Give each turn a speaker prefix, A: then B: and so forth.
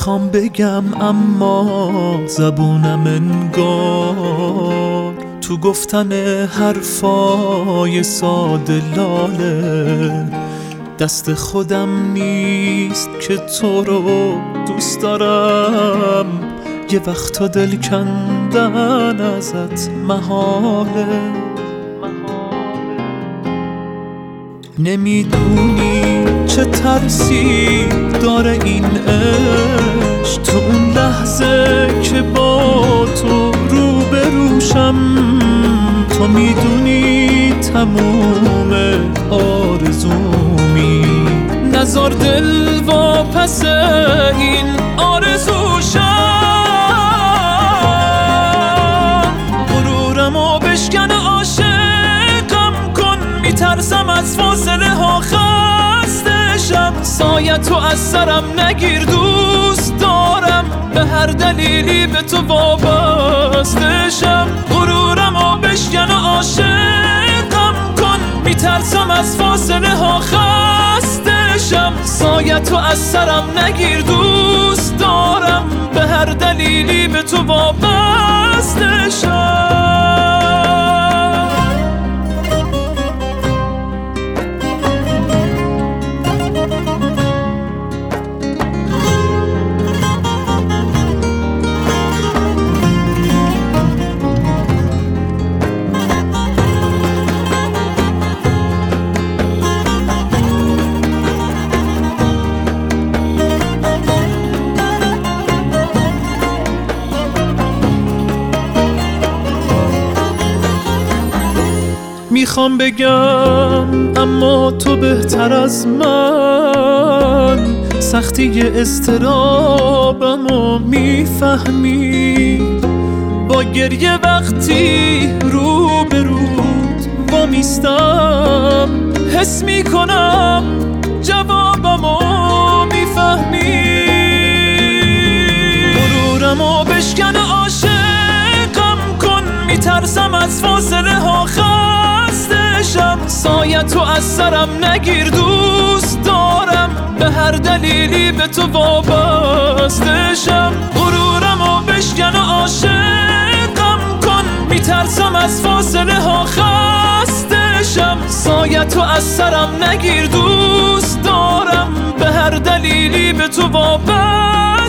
A: میخوام بگم اما زبونم انگار تو گفتن حرفای ساده لاله. دست خودم نیست که تو رو دوست دارم، یه وقتا دل کندن ازت محاله. نمیدونی چه ترسی داره این عشق، تو اون لحظه که با تو روبروشم. تو میدونی تموم آرزومی، نزار دل واپس این آرزوشم. غرورمو بشکن عاشقم کن، میترسم از فاصله ها خستشم. سایه تو از سرم نگیر دوست دارم، به هر دلیلی به تو وابستشم. غرورمو بشکن عاشقم کن، میترسم از فاصله ها خستشم. سایه تو از سرم نگیر دوست دارم، به هر دلیلی به تو وابستشم. میخوام بگم اما تو بهتر از من، سختی اضطرابمو میفهمی. با گریه وقتی رو به رود وامیستم، حس میکنم جوابمو میفهمی. غرورمو بشکن عاشقم کن، میترسم از فاصله ها خستشم. سایه تو از سرم نگیر دوست دارم، به هر دلیلی به تو وابستشم. غرورمو بشکن عاشقم کن، میترسم از فاصله ها خستشم. سایه تو از سرم نگیر دوست دارم، به هر دلیلی به تو وابستشم.